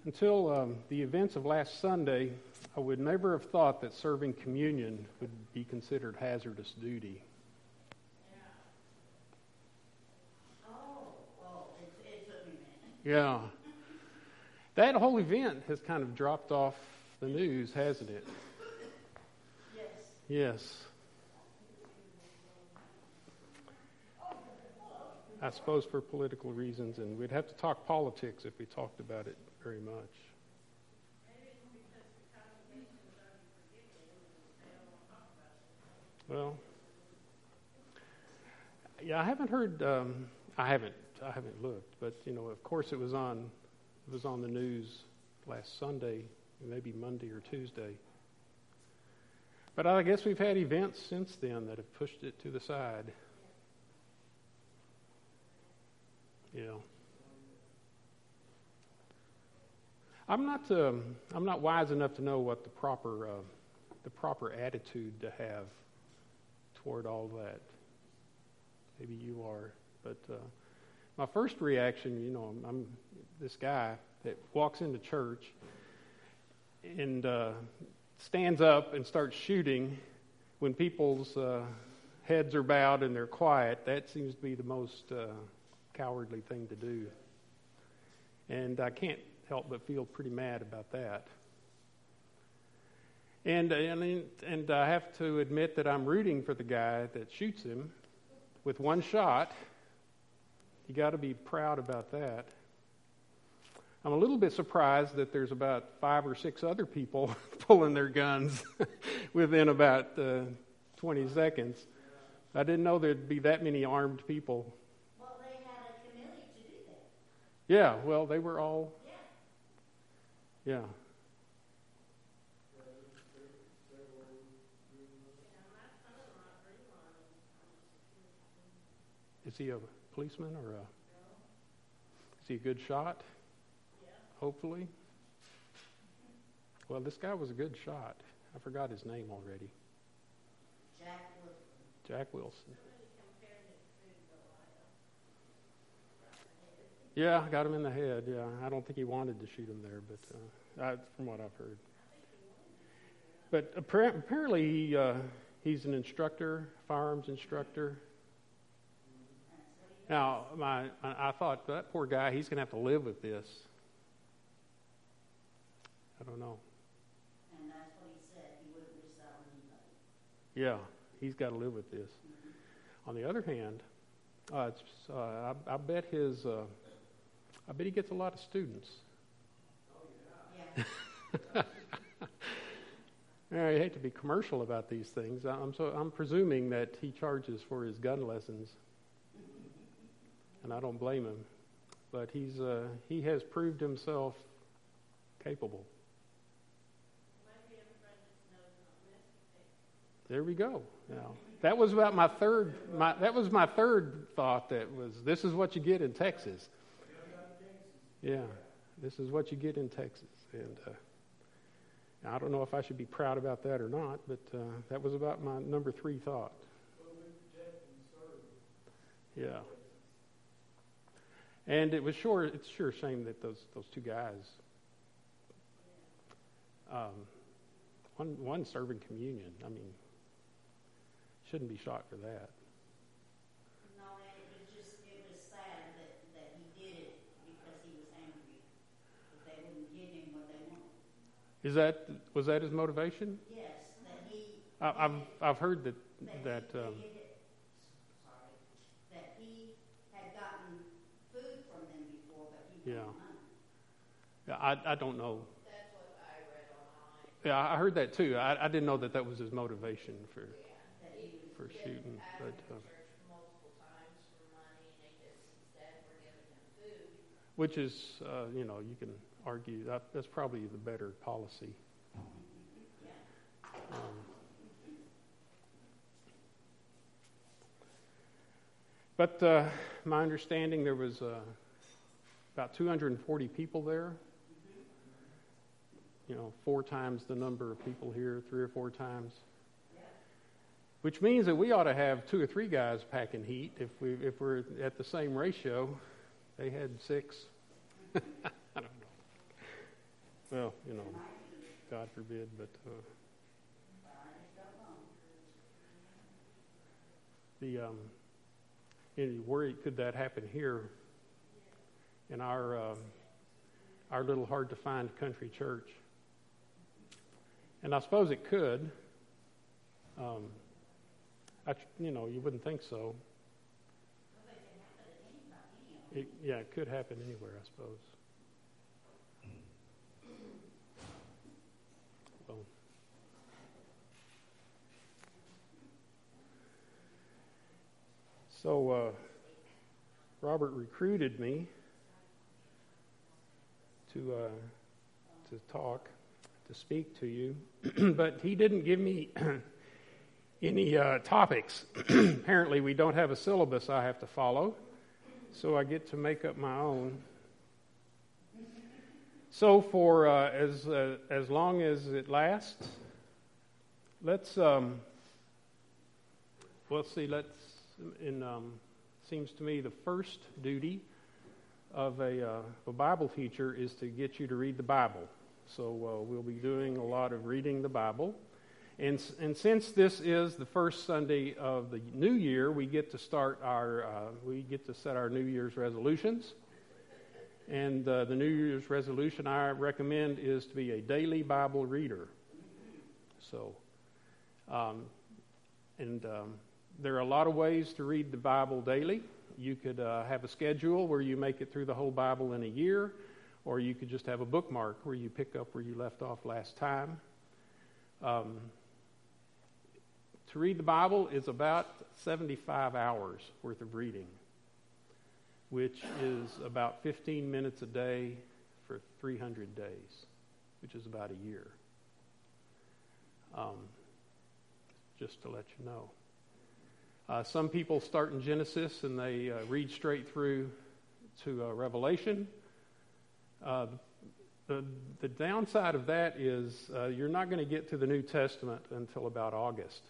Until the events of last Sunday, I would never have thought that serving communion would be considered hazardous duty. Yeah. That whole event has kind of dropped off the news, hasn't it? Yes. I suppose for political reasons, and we'd have to talk politics if we talked about it very much. Well, yeah, I haven't heard. I haven't looked, but of course, it was on the news last Sunday, maybe Monday or Tuesday. But I guess we've had events since then that have pushed it to the side. Yeah. I'm not wise enough to know what the proper attitude to have toward all that. Maybe you are, but my first reaction, I'm this guy that walks into church and stands up and starts shooting when people's heads are bowed and they're quiet. That seems to be the most cowardly thing to do. And I can't help but feel pretty mad about that. And I have to admit that I'm rooting for the guy that shoots him with one shot. You got to be proud about that. I'm a little bit surprised that there's about 5 or 6 other people pulling their guns within about 20 seconds. I didn't know there'd be that many armed people. Well, they had a committee to do that. Yeah, well, they were all... Yeah. Is he a policeman or is he a good shot? Yeah. Hopefully. Well, this guy was a good shot. I forgot his name already. Jack Wilson. Yeah, I got him in the head. Yeah, I don't think he wanted to shoot him there, but from what I've heard. But apparently he's an instructor, firearms instructor. Now, I thought, that poor guy, he's going to have to live with this. I don't know. And that's what he said. He wouldn't resell anybody. Yeah, he's got to live with this. Mm-hmm. On the other hand, I bet he gets a lot of students. Oh, yeah. I hate to be commercial about these things. I'm presuming that he charges for his gun lessons. And I don't blame him, but he has proved himself capable. There we go. Now that was about my third thought. This is what you get in Texas. Yeah, this is what you get in Texas, and I don't know if I should be proud about that or not, but that was about my number 3 thought. Yeah. And it's sure a shame that those 2 guys, one serving communion, I mean, shouldn't be shot for that. No, it was sad that he did it because he was angry. That they wouldn't give him what they wanted. Was that his motivation? Yes, that he... I've heard that he had gotten food from them before, but he wanted money. Yeah, I don't know. That's what I read online. Yeah, I heard that too. I didn't know that was his motivation for shooting. But church multiple times for money, and they just instead were giving him food. Which is, you can argue that's probably the better policy. But my understanding, there was about 240 people there. 4 times the number of people here, 3 or 4 times. Which means that we ought to have 2 or 3 guys packing heat if we're at the same ratio. They had 6. I don't know. God forbid, but where could that happen here in our little hard-to-find country church? And I suppose it could. You wouldn't think so. It could happen anywhere, I suppose. So Robert recruited me to talk, to speak to you, but he didn't give me any topics. Apparently, we don't have a syllabus I have to follow, so I get to make up my own. So for as long as it lasts, seems to me the first duty of a Bible teacher is to get you to read the Bible. So we'll be doing a lot of reading the Bible. And since this is the first Sunday of the new year, we get to set our New Year's resolutions. And the New Year's resolution I recommend is to be a daily Bible reader. So, there are a lot of ways to read the Bible daily. You could have a schedule where you make it through the whole Bible in a year, or you could just have a bookmark where you pick up where you left off last time. To read the Bible is about 75 hours worth of reading, which is about 15 minutes a day for 300 days, which is about a year. Just to let you know. Some people start in Genesis and they read straight through to Revelation. The downside of that is you're not going to get to the New Testament until about August.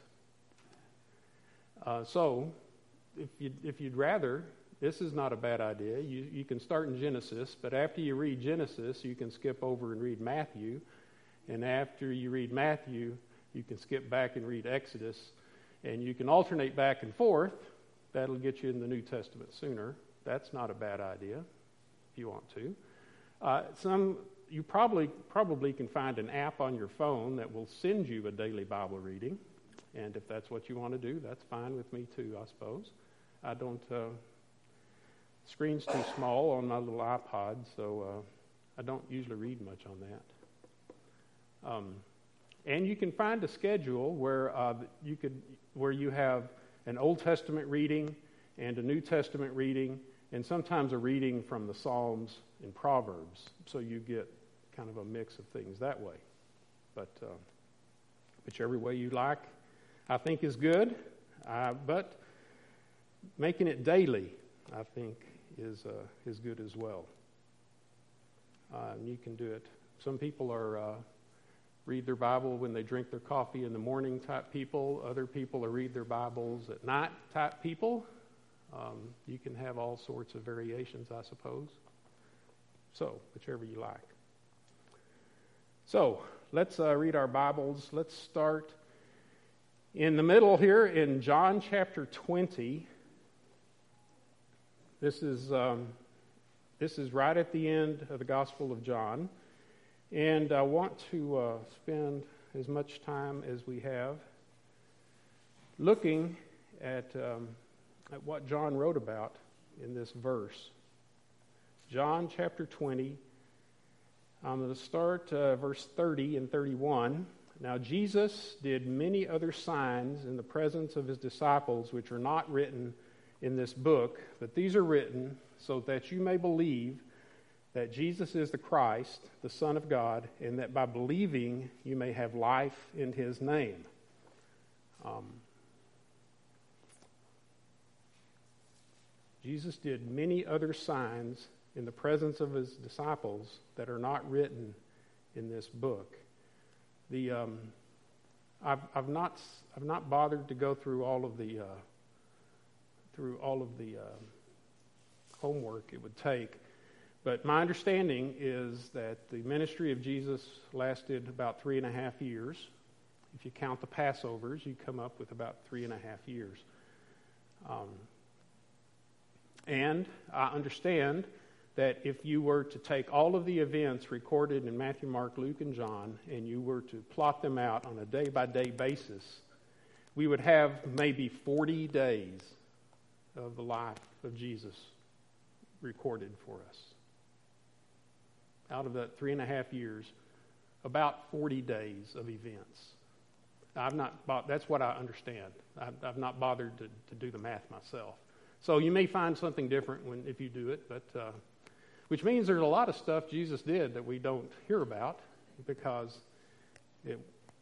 So if you'd rather, this is not a bad idea. You can start in Genesis, but after you read Genesis, you can skip over and read Matthew. And after you read Matthew, you can skip back and read Exodus. And you can alternate back and forth. That'll get you in the New Testament sooner. That's not a bad idea, if you want to. You probably can find an app on your phone that will send you a daily Bible reading. And if that's what you want to do, that's fine with me too, I suppose. I don't... screen's too small on my little iPod, so I don't usually read much on that. And you can find a schedule where you have an Old Testament reading and a New Testament reading, and sometimes a reading from the Psalms and Proverbs. So you get kind of a mix of things that way. But whichever way you like, I think is good. But making it daily, I think, is good as well. You can do it. Some people are read their Bible when they drink their coffee in the morning type people. Other people are read their Bibles at night type people. You can have all sorts of variations, I suppose. So, whichever you like. So, let's read our Bibles. Let's start in the middle here in John chapter 20. This is right at the end of the Gospel of John. And I want to spend as much time as we have looking at what John wrote about in this verse. John chapter 20, I'm going to start verse 30 and 31. Now Jesus did many other signs in the presence of his disciples, which are not written in this book, but these are written so that you may believe that Jesus is the Christ, the Son of God, and that by believing you may have life in his name. Jesus did many other signs in the presence of his disciples that are not written in this book. I've not bothered to go through all of the homework it would take. But my understanding is that the ministry of Jesus lasted about 3.5 years. If you count the Passovers, you come up with about 3.5 years. And I understand that if you were to take all of the events recorded in Matthew, Mark, Luke, and John, and you were to plot them out on a day-by-day basis, we would have maybe 40 days of the life of Jesus recorded for us. Out of that 3.5 years, about 40 days of events. That's what I understand. I've not bothered to do the math myself. So you may find something different if you do it, but which means there's a lot of stuff Jesus did that we don't hear about because you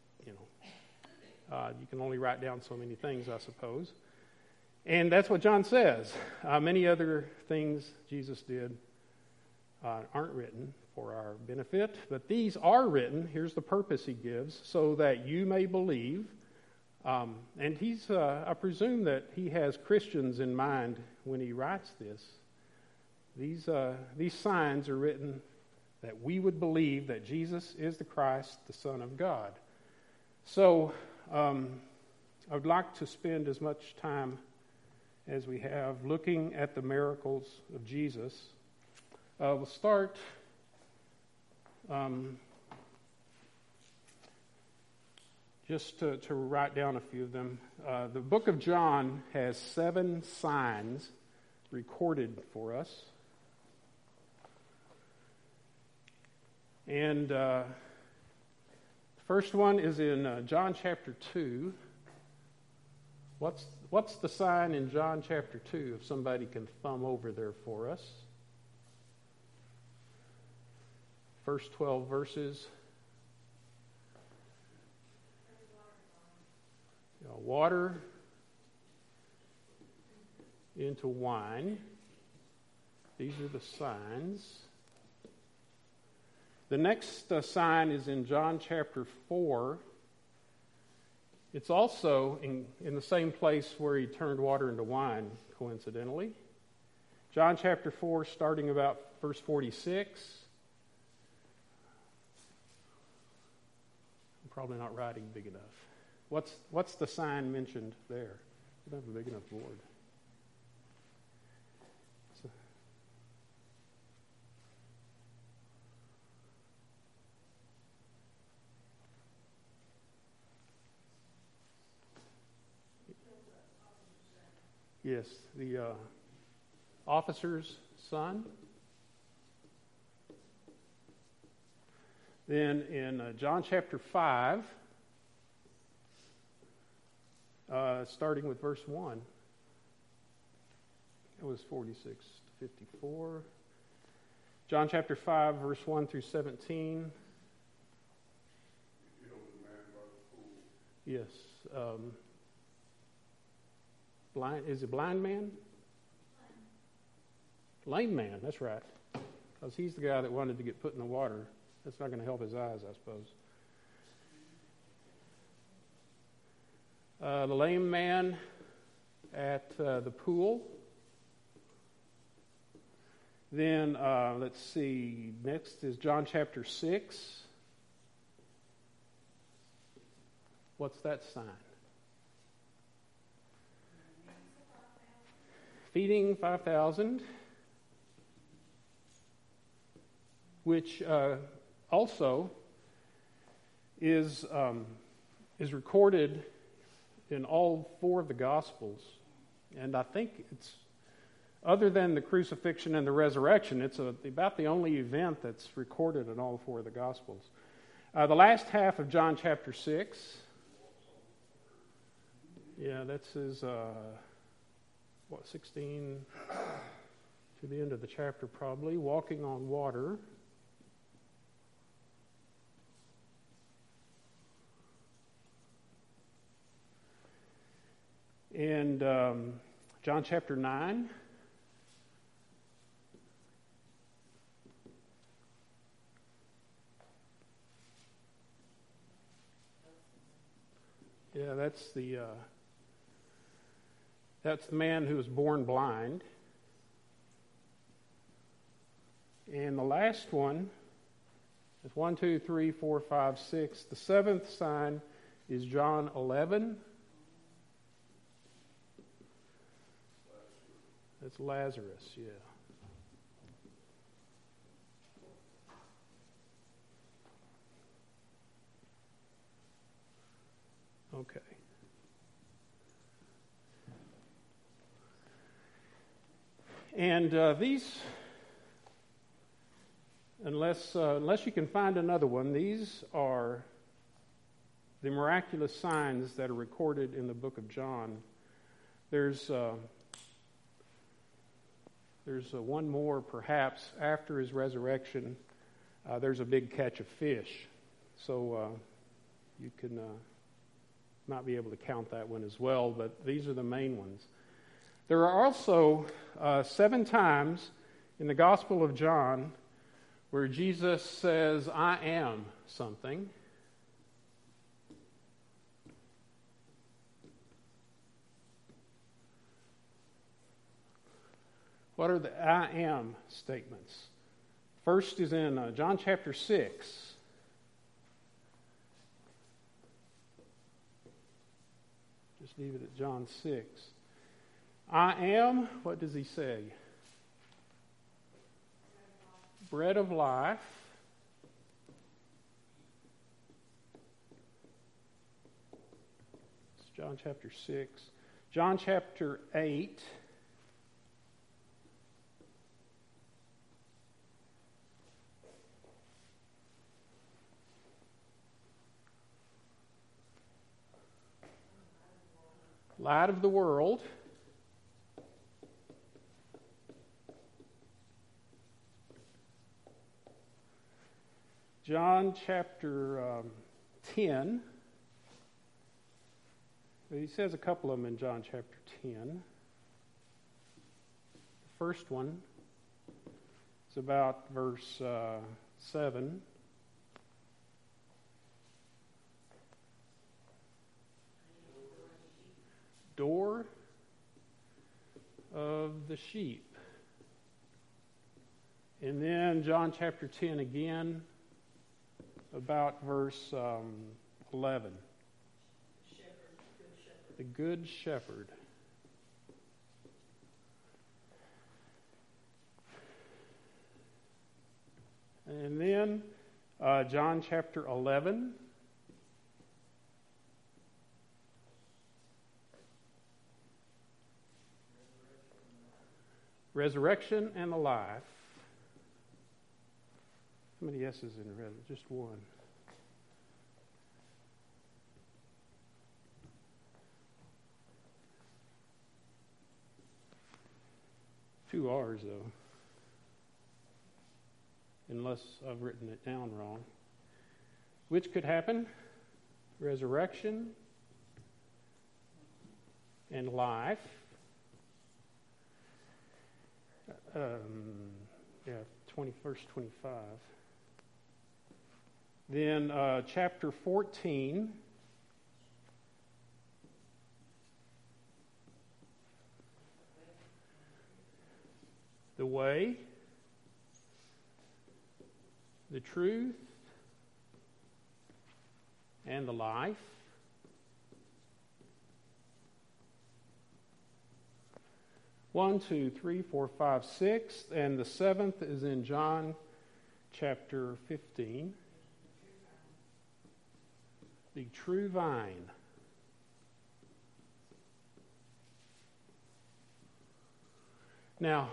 can only write down so many things, I suppose. And that's what John says. Many other things Jesus did aren't written for our benefit, but these are written. Here's the purpose he gives, so that you may believe. And I presume that he has Christians in mind when he writes this. These signs are written that we would believe that Jesus is the Christ, the Son of God. So I would like to spend as much time as we have looking at the miracles of Jesus. We'll start just to write down a few of them. The book of John has 7 signs recorded for us. And the first one is in John chapter 2. What's the sign in John chapter 2, if somebody can thumb over there for us? First 12 verses. Water into wine. These are the signs. The next sign is in John chapter 4. It's also in the same place where he turned water into wine, coincidentally. John chapter 4, starting about verse 46. I'm probably not writing big enough. What's the sign mentioned there? I don't have a big enough board. Yes, the officer's son. Then in John chapter 5, starting with verse 1, it was 46 to 54. John chapter 5, verse 1 through 17. Yes. Is it blind man? Lame man, that's right. Because he's the guy that wanted to get put in the water. That's not going to help his eyes, I suppose. The lame man at the pool. Then, let's see, next is John chapter 6. What's that sign? Feeding 5,000, which also is recorded in all 4 of the Gospels. And I think it's, other than the crucifixion and the resurrection, it's about the only event that's recorded in all 4 of the Gospels. The last half of John chapter 6, that's his... 16 to the end of the chapter probably, walking on water. And John chapter 9. Yeah, that's the man who was born blind. And the last one is 1, 2, 3, 4, 5, 6. The seventh sign is John 11. That's Lazarus, yeah. Okay. And these, unless you can find another one, these are the miraculous signs that are recorded in the book of John. There's one more, perhaps, after his resurrection. There's a big catch of fish. So you can not be able to count that one as well, but these are the main ones. There are also 7 times in the Gospel of John where Jesus says, I am something. What are the I am statements? First is in John chapter 6. Just leave it at John 6. I am, what does he say? Bread of life. It's John chapter 6. John chapter 8. Light of the world. John chapter 10. He says a couple of them in John chapter 10. The first one is about verse 7. Door of the sheep. And then John chapter 10 again, about verse 11. The Good Shepherd. And then John chapter 11. Resurrection and the life. How many S's in red? Just one. Two R's, though. Unless I've written it down wrong. Which could happen? Resurrection and life. 21st, 25. Then chapter 14. The way, the truth, and the life. One, 2, 3, 4, 5, 6, and the seventh is in John chapter 15. The true vine. Now,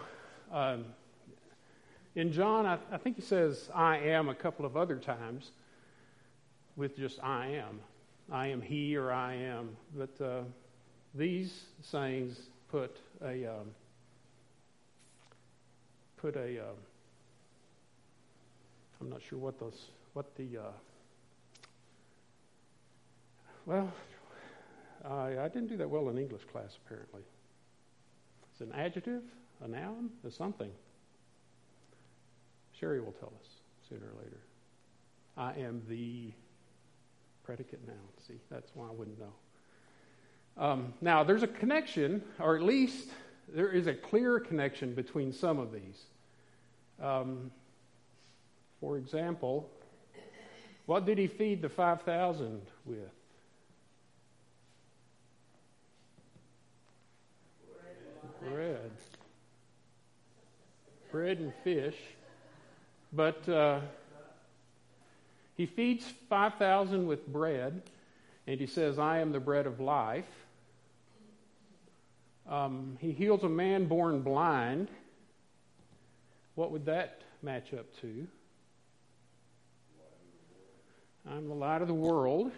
in John, I think he says I am a couple of other times with just I am. I am he or I am. But these sayings put a I'm not sure I didn't do that well in English class apparently. It's an adjective, a noun, or something. Sherry will tell us sooner or later. I am the predicate noun. See, that's why I wouldn't know. Now, there's a connection, or at least there is a clear connection between some of these. For example, what did he feed the 5,000 with? Bread. Bread and fish. But he feeds 5,000 with bread, and he says, I am the bread of life. He heals a man born blind. What would that match up to? I'm the light of the world.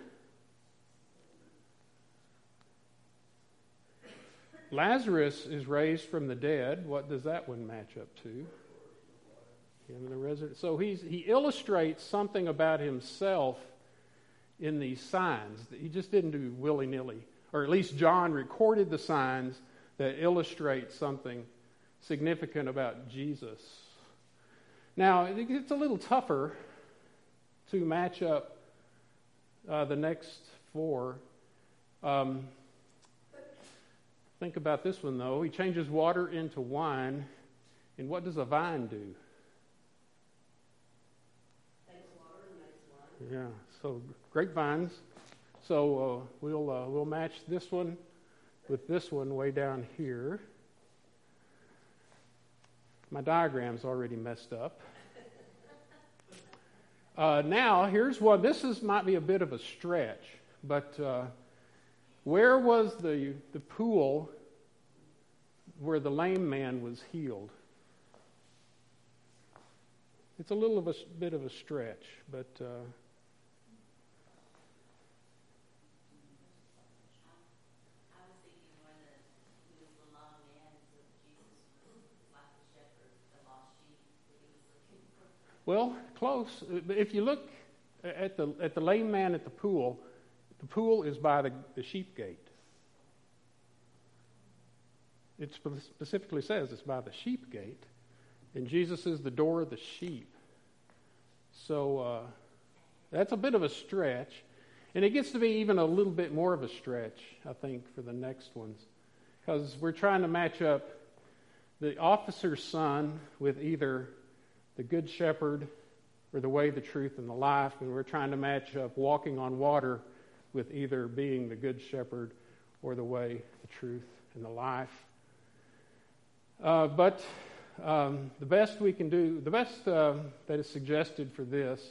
Lazarus is raised from the dead. What does that one match up to? Him and the resurrection. So he illustrates something about himself in these signs. He just didn't do willy-nilly. Or at least John recorded the signs that illustrate something significant about Jesus. Now, it's a little tougher to match up the next four. Think about this one, though. He changes water into wine, and what does a vine do? Takes water and makes wine. Yeah, so grapevines. So we'll match this one with this one way down here. My diagram's already messed up. Now, here's one. Might be a bit of a stretch, but where was the pool where the lame man was healed? It's a little bit of a stretch, but I was thinking when he was the long man, so Jesus was like the shepherd, the lost sheep that he was looking for. well, close. If you look at the lame man at the pool is by the sheep gate. It specifically says it's by the sheep gate, and Jesus is the door of the sheep. So that's a bit of a stretch, and it gets to be even a little bit more of a stretch, I think, for the next ones, because we're trying to match up the officer's son with either the good shepherd or the way, the truth, and the life, and we're trying to match up walking on water with either being the good shepherd or the way, the truth, and the life. But the best we can do, the best that is suggested for this,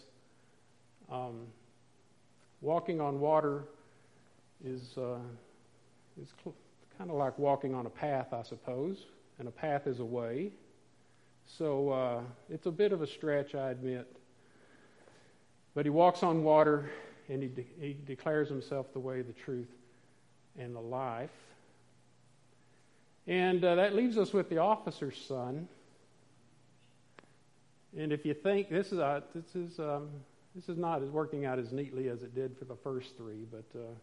walking on water is kind of like walking on a path, I suppose, and a path is a way. So it's a bit of a stretch, I admit. But he walks on water, and he declares himself the way, the truth, and the life. And that leaves us with the officer's son. And if you think this is not working out as neatly as it did for the first three, but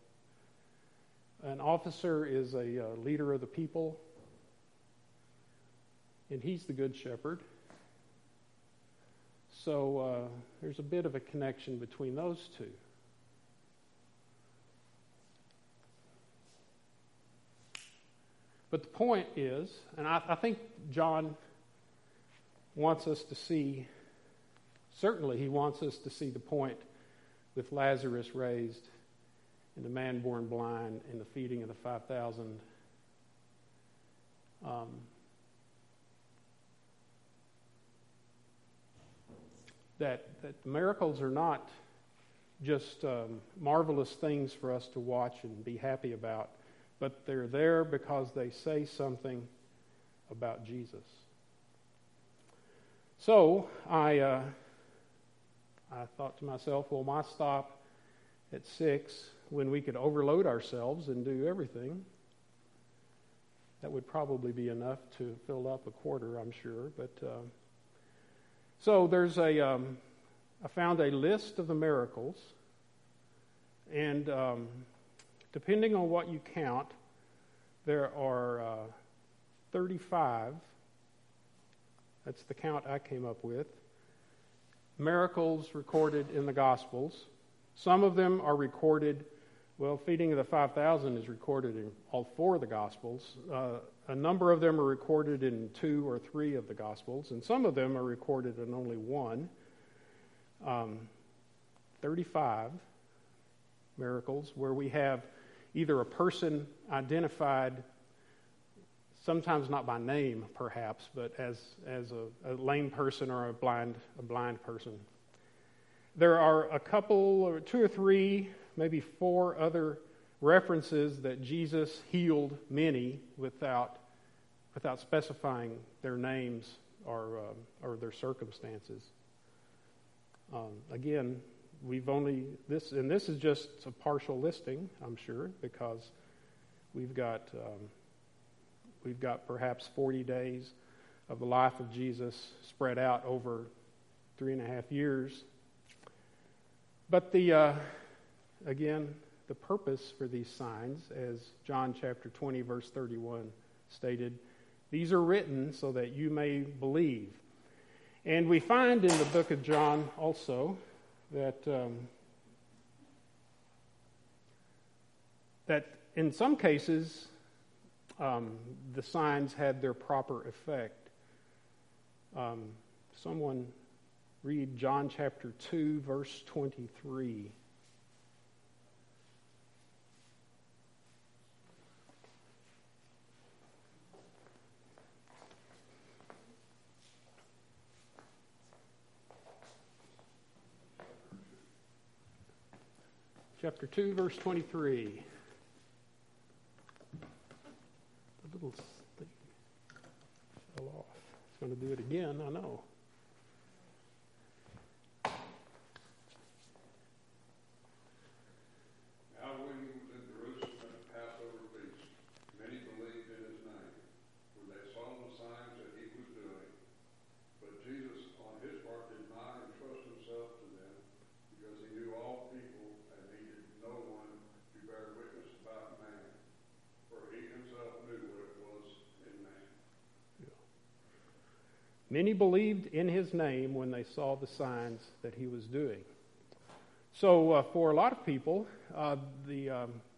an officer is a leader of the people, and he's the good shepherd. So there's a bit of a connection between those two. But the point is, and I think John wants us to see, certainly he wants us to see the point with Lazarus raised and the man born blind and the feeding of the 5,000. That miracles are not just marvelous things for us to watch and be happy about, but they're there because they say something about Jesus. So I thought to myself, well, why stop at 6 when we could overload ourselves and do everything? That would probably be enough to fill up a quarter, I'm sure. But so there's I found a list of the miracles, and depending on what you count, there are 35. That's the count I came up with. Miracles recorded in the Gospels. Some of them are recorded, feeding of the 5,000 is recorded in all 4 of the Gospels. A number of them are recorded in 2 or 3 of the Gospels, and some of them are recorded in only 1. 35 miracles where we have either a person identified, sometimes not by name perhaps, but as a lame person or a blind person. There are a couple, or two or three, maybe four other references that Jesus healed many without specifying their names or their circumstances. Again, this is just a partial listing, I'm sure, because we've got perhaps 40 days of the life of Jesus spread out over 3.5 years. But again, the purpose for these signs, as John chapter 20, verse 31 stated, these are written so that you may believe. And we find in the book of John also that in some cases the signs had their proper effect. Someone read John chapter 2, verse 23. Chapter 2, verse 23. The little thing fell off. It's going to do it again, I know. Now when he was in Jerusalem at the Passover feast, many believed in his name, for they saw the signs that he was doing. But Jesus, on his part, did not entrust himself to them, because he knew all people, and needed no one to bear witness about man, for he himself knew what it was in man. Many believed in his name when they saw the signs that he was doing. So for a lot of people, the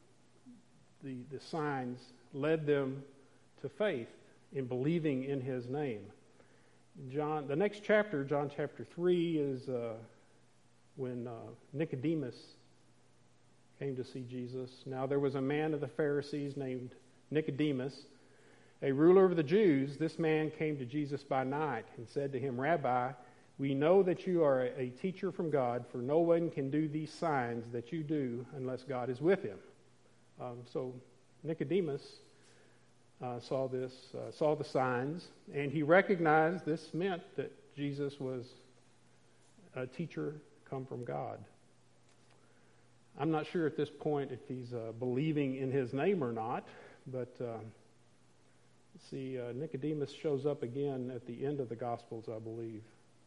signs led them to faith in believing in his name. The next chapter, John chapter 3, is when Nicodemus came to see Jesus. Now there was a man of the Pharisees named Nicodemus, a ruler of the Jews. This man came to Jesus by night and said to him, "Rabbi, we know that you are a teacher from God, for no one can do these signs that you do unless God is with him." So Nicodemus saw the signs, and he recognized this meant that Jesus was a teacher come from God. I'm not sure at this point if he's believing in his name or not, but Nicodemus shows up again at the end of the Gospels, I believe.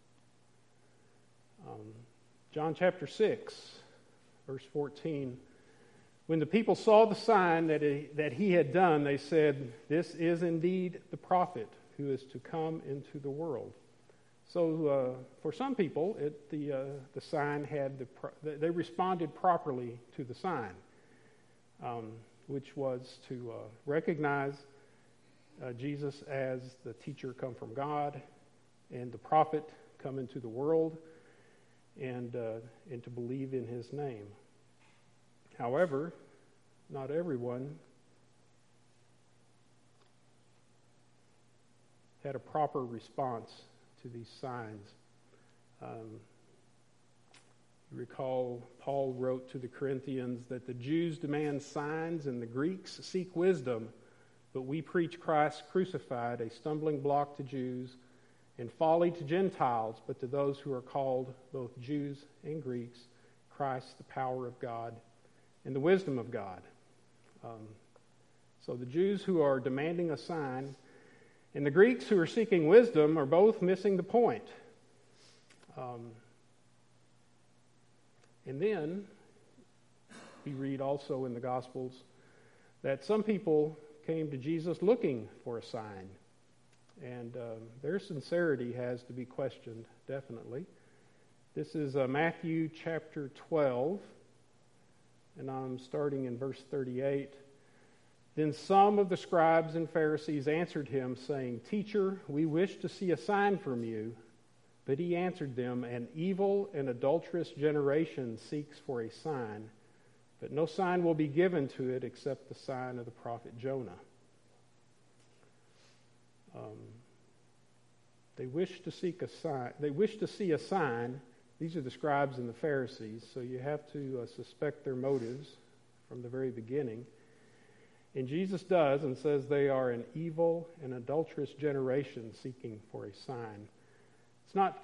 John chapter 6, verse 14. When the people saw the sign that he had done, they said, "This is indeed the prophet who is to come into the world." So for some people, the sign they responded properly to the sign, which was to recognize Jesus as the teacher come from God and the prophet come into the world, and to believe in his name. However, not everyone had a proper response to these signs. You recall Paul wrote to the Corinthians that the Jews demand signs and the Greeks seek wisdom, but we preach Christ crucified, a stumbling block to Jews and folly to Gentiles, but to those who are called, both Jews and Greeks, Christ, the power of God and the wisdom of God. So the Jews who are demanding a sign and the Greeks who are seeking wisdom are both missing the point. And then we read also in the Gospels that some people came to Jesus looking for a sign. And their sincerity has to be questioned, definitely. This is Matthew chapter 12, and I'm starting in verse 38. Then some of the scribes and Pharisees answered him, saying, "Teacher, we wish to see a sign from you." But he answered them, "An evil and adulterous generation seeks for a sign, but no sign will be given to it except the sign of the prophet Jonah." They wish to seek a sign. They wish to see a sign. These are the scribes and the Pharisees, so you have to suspect their motives from the very beginning. And Jesus does and says they are an evil and adulterous generation seeking for a sign. It's not,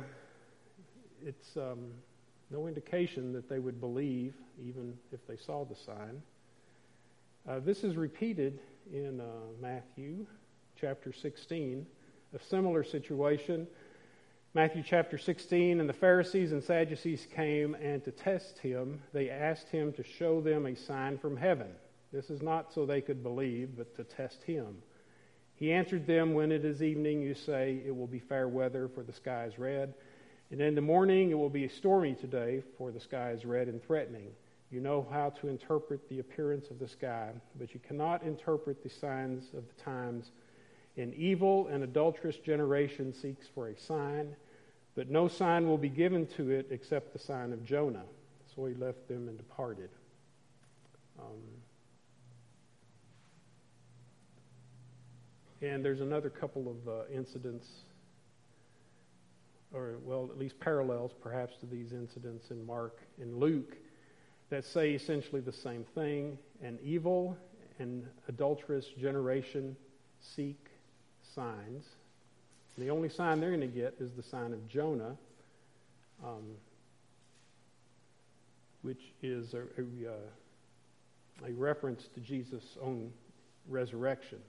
no indication that they would believe even if they saw the sign. This is repeated in Matthew chapter 16, a similar situation. Matthew chapter 16, and the Pharisees and Sadducees came, and to test him, they asked him to show them a sign from heaven. This is not so they could believe, but to test him. He answered them, "When it is evening, you say, 'It will be fair weather, for the sky is red.' And in the morning, 'It will be stormy today, for the sky is red and threatening.' You know how to interpret the appearance of the sky, but you cannot interpret the signs of the times. An evil and adulterous generation seeks for a sign, but no sign will be given to it except the sign of Jonah." So he left them and departed. And there's another couple of incidents, or at least parallels perhaps to these incidents in Mark and Luke, that say essentially the same thing. An evil and adulterous generation seek signs. The only sign they're going to get is the sign of Jonah, which is a reference to Jesus' own resurrection.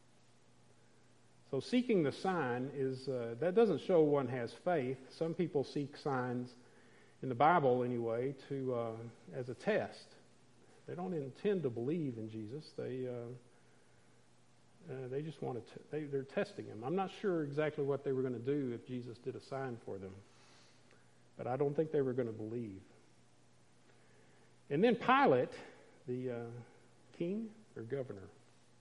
So seeking the sign that doesn't show one has faith. Some people seek signs in the Bible anyway as a test. They don't intend to believe in Jesus. They just want to. They're testing him. I'm not sure exactly what they were going to do if Jesus did a sign for them, but I don't think they were going to believe. And then Pilate, the king or governor.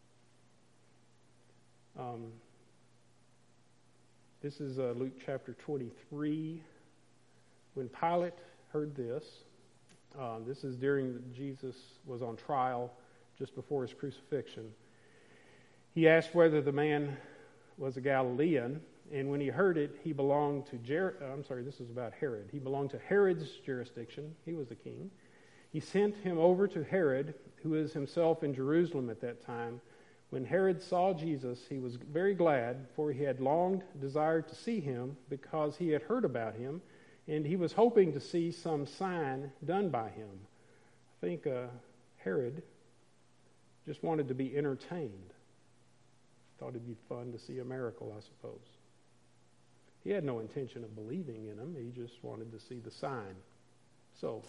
This is Luke chapter 23. When Pilate heard this is during Jesus was on trial just before his crucifixion. He asked whether the man was a Galilean, and when he heard it, he belonged to this is about Herod. He belonged to Herod's jurisdiction. He was the king. He sent him over to Herod, who was himself in Jerusalem at that time. When Herod saw Jesus, he was very glad, for he had long desired to see him because he had heard about him, and he was hoping to see some sign done by him. I think Herod just wanted to be entertained. Thought it'd be fun to see a miracle, I suppose. He had no intention of believing in him. He just wanted to see the sign. So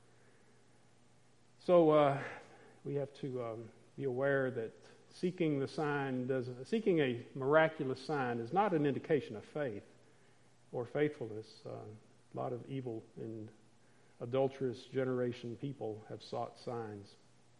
we have to be aware that seeking a miraculous sign is not an indication of faith or faithfulness. A lot of evil and adulterous generation people have sought signs.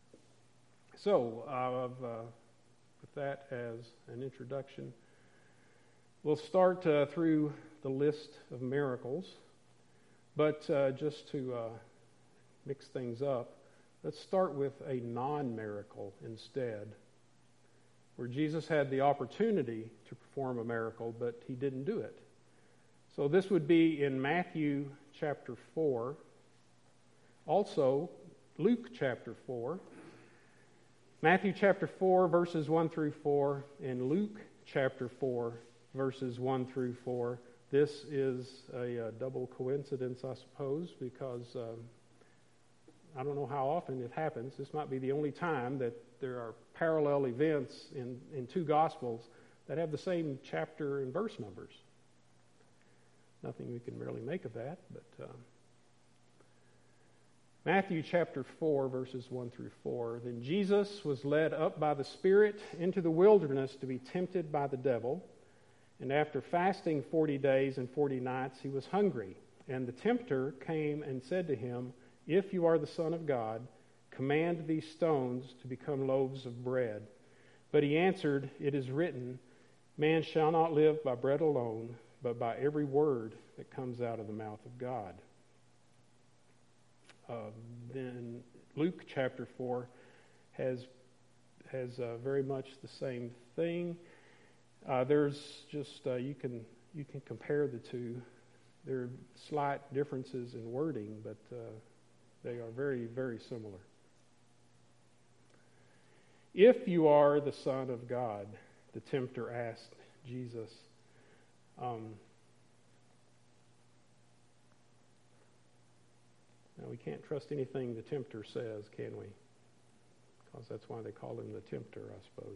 So, with that as an introduction, we'll start through the list of miracles, but just to mix things up, let's start with a non-miracle instead, where Jesus had the opportunity to perform a miracle, but he didn't do it. So this would be in Matthew chapter 4, also Luke chapter 4, Matthew chapter 4 verses 1 through 4, and Luke chapter 4 verses 1 through 4. This is a double coincidence, I suppose, because I don't know how often it happens. This might be the only time that there are parallel events in two Gospels that have the same chapter and verse numbers. Nothing we can really make of that, but Matthew chapter 4, verses 1 through 4. Then Jesus was led up by the Spirit into the wilderness to be tempted by the devil. And after fasting 40 days and 40 nights, he was hungry. And the tempter came and said to him, "If you are the Son of God, command these stones to become loaves of bread." But he answered, "It is written, man shall not live by bread alone, but by every word that comes out of the mouth of God. Then Luke chapter 4 has very much the same thing. There's just you can compare the two. There are slight differences in wording, but they are very, very similar. If you are the Son of God, the tempter asked Jesus. Now, we can't trust anything the tempter says, can we? Because that's why they call him the tempter, I suppose.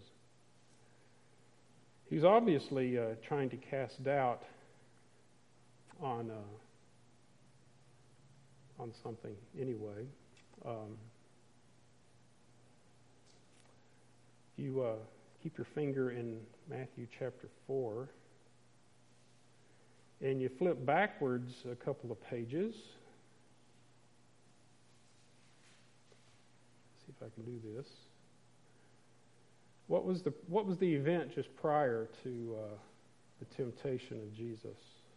He's obviously trying to cast doubt on something anyway. You keep your finger in Matthew chapter 4, and you flip backwards a couple of pages. See if I can do this. What was the event just prior to the temptation of Jesus?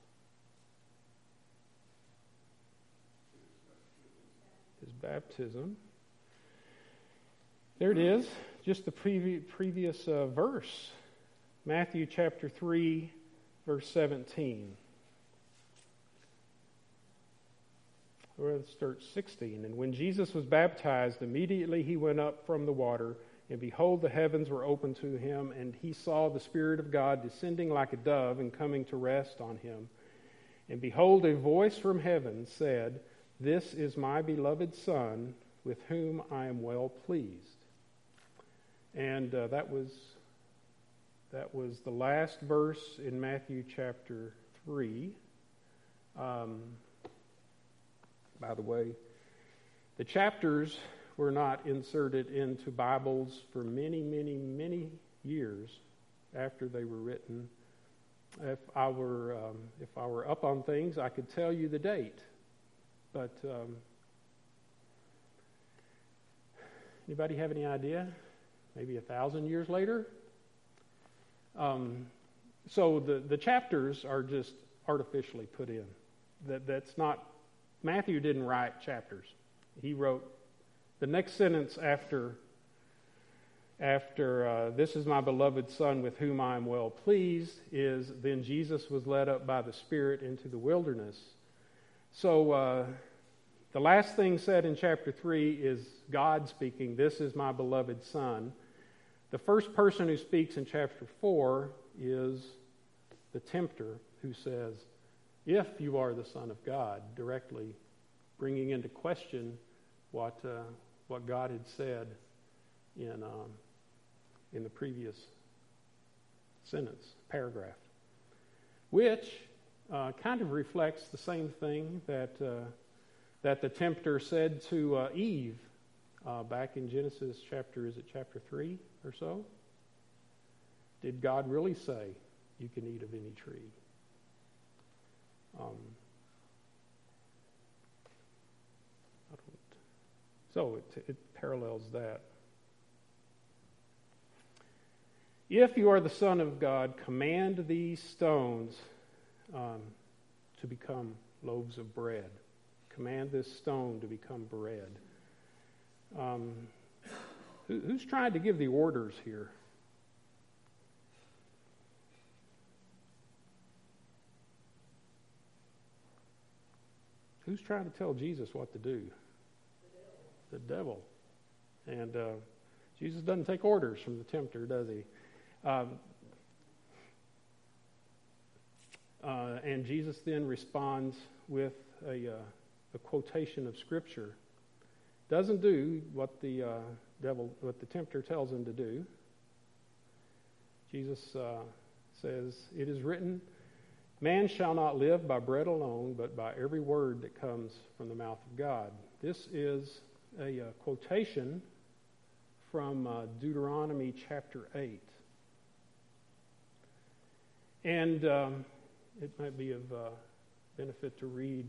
His baptism. There it is, just the previous verse. Matthew chapter 3, verse 17. Let's start 16. And when Jesus was baptized, immediately he went up from the water, and behold, the heavens were opened to him, and he saw the Spirit of God descending like a dove and coming to rest on him. And behold, a voice from heaven said, "This is my beloved Son, with whom I am well pleased." And that was the last verse in Matthew chapter 3. By the way, the chapters were not inserted into Bibles for many, many, many years after they were written. If I were up on things, I could tell you the date. But anybody have any idea? Maybe 1,000 years later? So the chapters are just artificially put in. That's not... Matthew didn't write chapters. He wrote the next sentence after "This is my beloved Son with whom I am well pleased" is, "Then Jesus was led up by the Spirit into the wilderness." So the last thing said in chapter 3 is God speaking, "This is my beloved Son." The first person who speaks in chapter 4 is the tempter, who says, "If you are the Son of God," directly bringing into question what God had said in the previous paragraph, which kind of reflects the same thing that the tempter said to Eve back in Genesis chapter 3 or so? Did God really say you can eat of any tree? So it parallels that. If you are the Son of God, command these stones to become loaves of bread. Command this stone to become bread. Who's trying to give the orders here? Who's trying to tell Jesus what to do? The devil. And Jesus doesn't take orders from the tempter, does he? And Jesus then responds with a quotation of Scripture. Doesn't do what the tempter tells him to do. Jesus says, "It is written, man shall not live by bread alone, but by every word that comes from the mouth of God." This is a quotation from Deuteronomy chapter 8. And it might be of benefit to read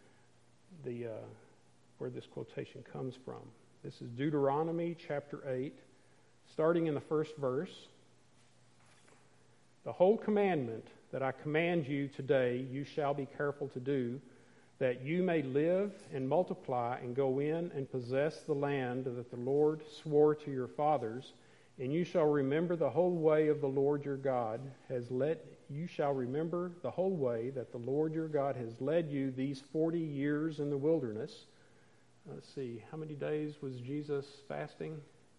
where this quotation comes from. This is Deuteronomy chapter 8, starting in the first verse. "The whole commandment that I command you today, you shall be careful to do, that you may live and multiply and go in and possess the land that the Lord swore to your fathers, and you shall remember the whole way of the Lord your God you shall remember the whole way that the Lord your God has led you these 40 years in the wilderness. Let's see, how many days was Jesus fasting?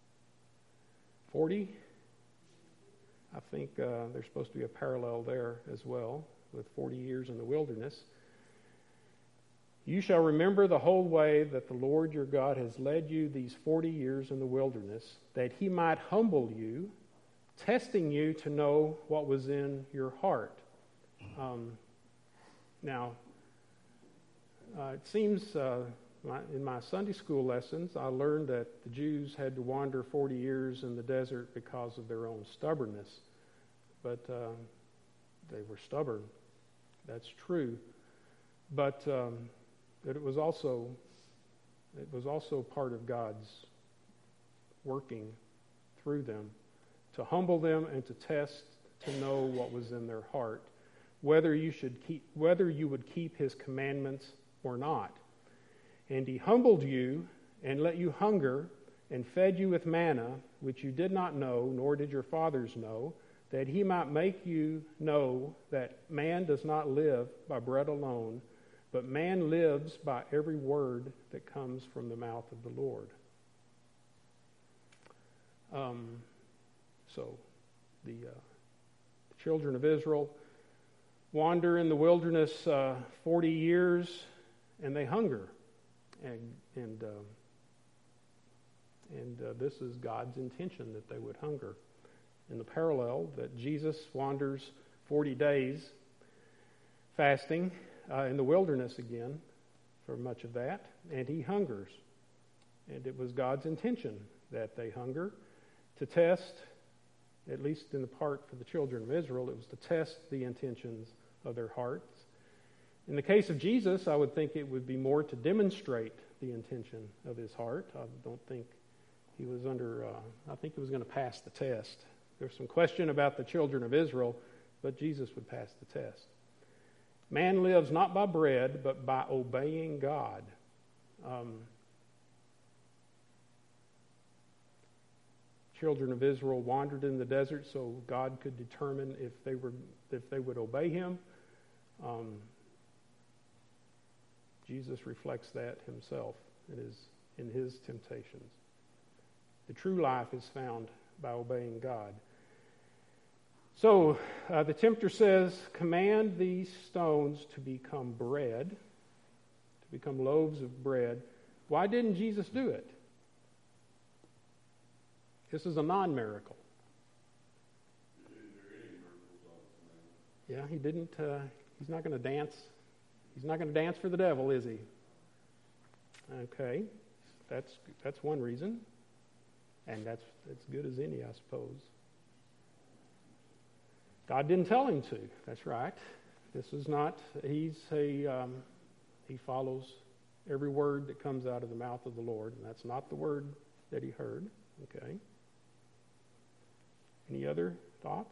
40? I think there's supposed to be a parallel there as well with 40 years in the wilderness. You shall remember the whole way that the Lord your God has led you these 40 years in the wilderness, that he might humble you, testing you to know what was in your heart. Now, it seems in my Sunday school lessons, I learned that the Jews had to wander 40 years in the desert because of their own stubbornness. But they were stubborn. That's true. But it was also part of God's working through them to humble them and to test to know what was in their heart, whether you would keep his commandments or not. And he humbled you and let you hunger and fed you with manna, which you did not know, nor did your fathers know, that he might make you know that man does not live by bread alone, but man lives by every word that comes from the mouth of the Lord. So the children of Israel wander in the wilderness 40 years, and they hunger. And this is God's intention, that they would hunger. In the parallel, that Jesus wanders 40 days fasting in the wilderness again for much of that, and he hungers. And it was God's intention that they hunger to test, at least in the part for the children of Israel, it was to test the intentions of their hearts. In the case of Jesus, I would think it would be more to demonstrate the intention of his heart. I don't think he was I think he was going to pass the test. There's some question about the children of Israel, but Jesus would pass the test. Man lives not by bread, but by obeying God. Children of Israel wandered in the desert so God could determine if they would obey him. Jesus reflects that himself in his temptations. The true life is found by obeying God. So the tempter says, command these stones to become bread, to become loaves of bread. Why didn't Jesus do it? This is a non-miracle. He didn't do any miracles on the Yeah, he didn't. He's not going to dance. He's not going to dance for the devil, is he? Okay, that's one reason, and that's as good as any, I suppose. God didn't tell him to. That's right. This is not. He follows every word that comes out of the mouth of the Lord, and that's not the word that he heard. Okay. Any other thoughts?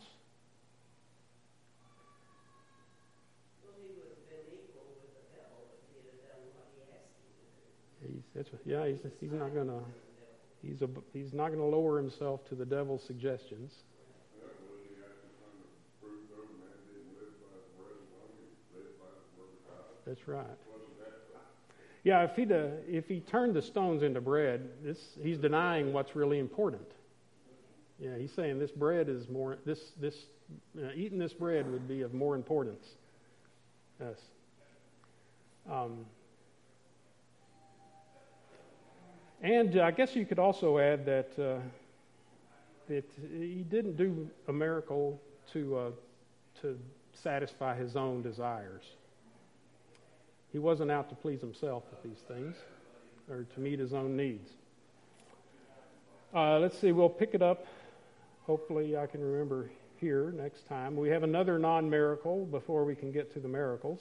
Well, he would have been equal with the devil if he had done what he asked him to do. He's not going to. He's not going to lower himself to the devil's suggestions. That was he actually trying to prove no man didn't live by the bread alone, he lived by the word of God. That's right. Wasn't that right? Yeah, if he turned the stones into bread, he's denying what's really important. Yeah, he's saying this bread is more. Eating this bread would be of more importance. Yes. And I guess you could also add that he didn't do a miracle to satisfy his own desires. He wasn't out to please himself with these things or to meet his own needs. Let's see, we'll pick it up. Hopefully I can remember here next time. We have another non-miracle before we can get to the miracles.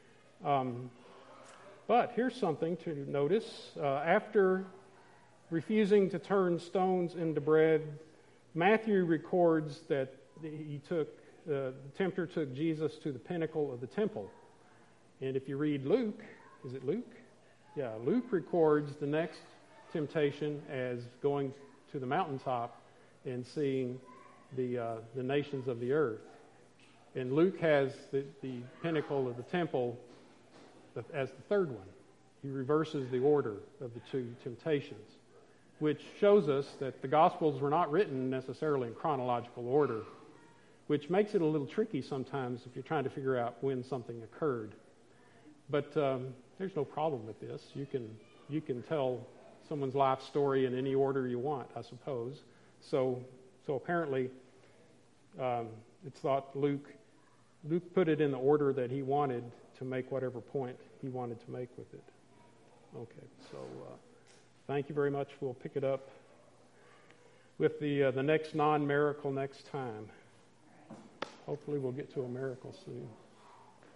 But here's something to notice. After refusing to turn stones into bread, Matthew records that he took the tempter took Jesus to the pinnacle of the temple. And if you read Luke, is it Luke? Yeah, Luke records the next temptation as going to the mountaintop and seeing the nations of the earth. And Luke has the pinnacle of the temple as the third one. He reverses the order of the two temptations, which shows us that the Gospels were not written necessarily in chronological order, which makes it a little tricky sometimes if you're trying to figure out when something occurred. But there's no problem with this. You can tell someone's life story in any order you want, I suppose. So apparently, it's thought Luke put it in the order that he wanted to make whatever point he wanted to make with it. Okay, so thank you very much. We'll pick it up with the next non-miracle next time. Hopefully we'll get to a miracle soon.